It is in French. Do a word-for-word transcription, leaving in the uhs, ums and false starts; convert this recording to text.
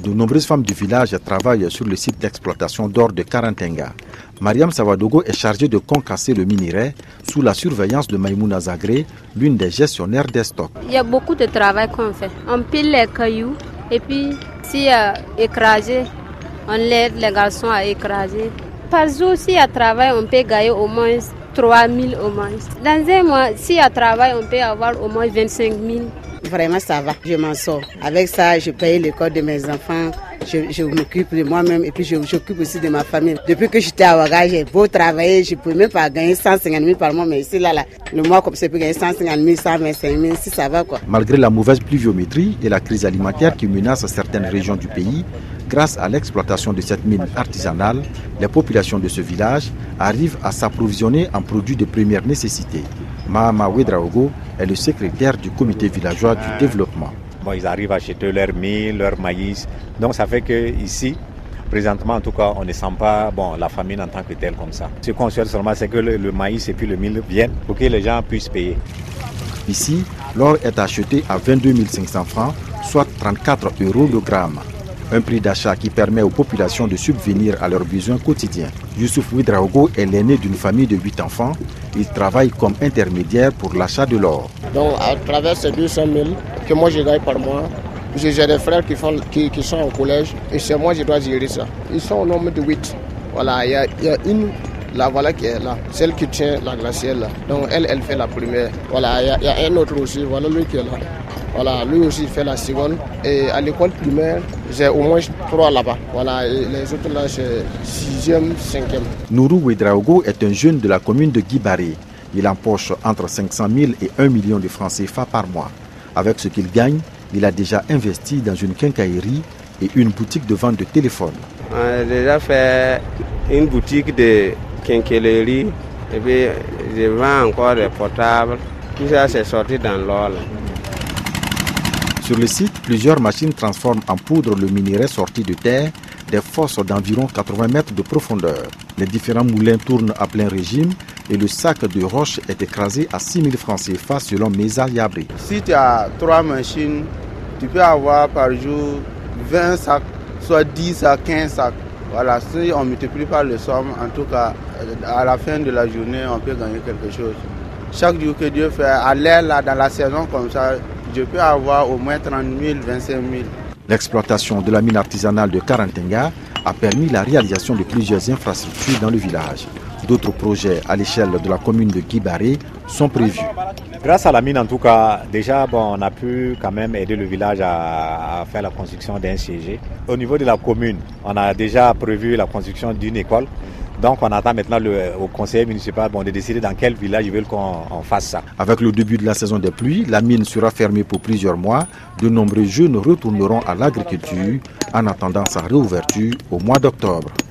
De nombreuses femmes du village travaillent sur le site d'exploitation d'or de Karantenga. Mariam Savadogo est chargée de concasser le minerai sous la surveillance de Maïmouna Zagré, l'une des gestionnaires des stocks. Il y a beaucoup de travail qu'on fait. On pile les cailloux et puis s'il y a écrasé, on l'aide les garçons à écraser. Par jour, s'il y a travail, on peut gagner au moins trois mille au moins. Dans un mois, s'il y a travail, on peut avoir au moins vingt-cinq mille. Vraiment, ça va, je m'en sors. Avec ça, je paye l'école de mes enfants, je, je m'occupe de moi-même et puis je m'occupe aussi de ma famille. Depuis que j'étais à Ouaga, j'ai beau travailler, je ne peux même pas gagner cent cinquante mille par mois, mais ici, là, là le mois comme ça, je peux gagner cent cinquante mille, cent vingt-cinq mille, si ça va quoi. Malgré la mauvaise pluviométrie et la crise alimentaire qui menace certaines régions du pays, grâce à l'exploitation de cette mine artisanale, les populations de ce village arrivent à s'approvisionner en produits de première nécessité. Mahama Ouedraogo est le secrétaire du comité villageois du développement. Bon, ils arrivent à acheter leur mil, leur maïs. Donc ça fait que ici, présentement en tout cas, on ne sent pas bon, la famine en tant que telle comme ça. Ce qu'on souhaite seulement, c'est que le, le maïs et puis le mil viennent pour que les gens puissent payer. Ici, l'or est acheté à vingt-deux mille cinq cents francs, soit trente-quatre euros le gramme. Un prix d'achat qui permet aux populations de subvenir à leurs besoins quotidiens. Youssouf Ouedraogo est l'aîné d'une famille de huit enfants. Il travaille comme intermédiaire pour l'achat de l'or. Donc à travers ces deux cent mille que moi je gagne par mois, j'ai des frères qui, font, qui, qui sont au collège et c'est moi qui dois gérer ça. Ils sont au nombre de huit. Voilà, il y, y a une, la voilà qui est là, celle qui tient la glacière là. Donc elle, elle fait la première. Voilà, il y, y a un autre aussi, voilà lui qui est là. Voilà, lui aussi fait la seconde. Et à l'école primaire, j'ai au moins trois là-bas. Voilà, et les autres là, c'est sixième, cinquième. Nourou Ouedraogo est un jeune de la commune de Guibaré. Il empoche entre cinq cent mille et un million de francs C F A par mois. Avec ce qu'il gagne, il a déjà investi dans une quincaillerie et une boutique de vente de téléphone. On a déjà fait une boutique de quincaillerie et puis je vends encore des portables. Tout ça, c'est sorti dans l'or. Sur le site, plusieurs machines transforment en poudre le minerai sorti de terre, des fosses d'environ quatre-vingts mètres de profondeur. Les différents moulins tournent à plein régime et le sac de roche est écrasé à six mille francs C F A selon Mesa Yabri. Si tu as trois machines, tu peux avoir par jour vingt sacs, soit dix à quinze sacs. Voilà, si on multiplie par le somme, en tout cas, à la fin de la journée, on peut gagner quelque chose. Chaque jour que Dieu fait, à l'air, là, dans la saison comme ça, je peux avoir au moins trente mille, vingt-cinq mille. L'exploitation de la mine artisanale de Karantenga a permis la réalisation de plusieurs infrastructures dans le village. D'autres projets à l'échelle de la commune de Guibaré sont prévus. Grâce à la mine, en tout cas, déjà, bon, on a pu quand même aider le village à, à faire la construction d'un C G. Au niveau de la commune, on a déjà prévu la construction d'une école. Donc on attend maintenant le, au conseil municipal bon, de décider dans quel village ils veulent qu'on fasse ça. Avec le début de la saison des pluies, la mine sera fermée pour plusieurs mois. De nombreux jeunes retourneront à l'agriculture en attendant sa réouverture au mois d'octobre.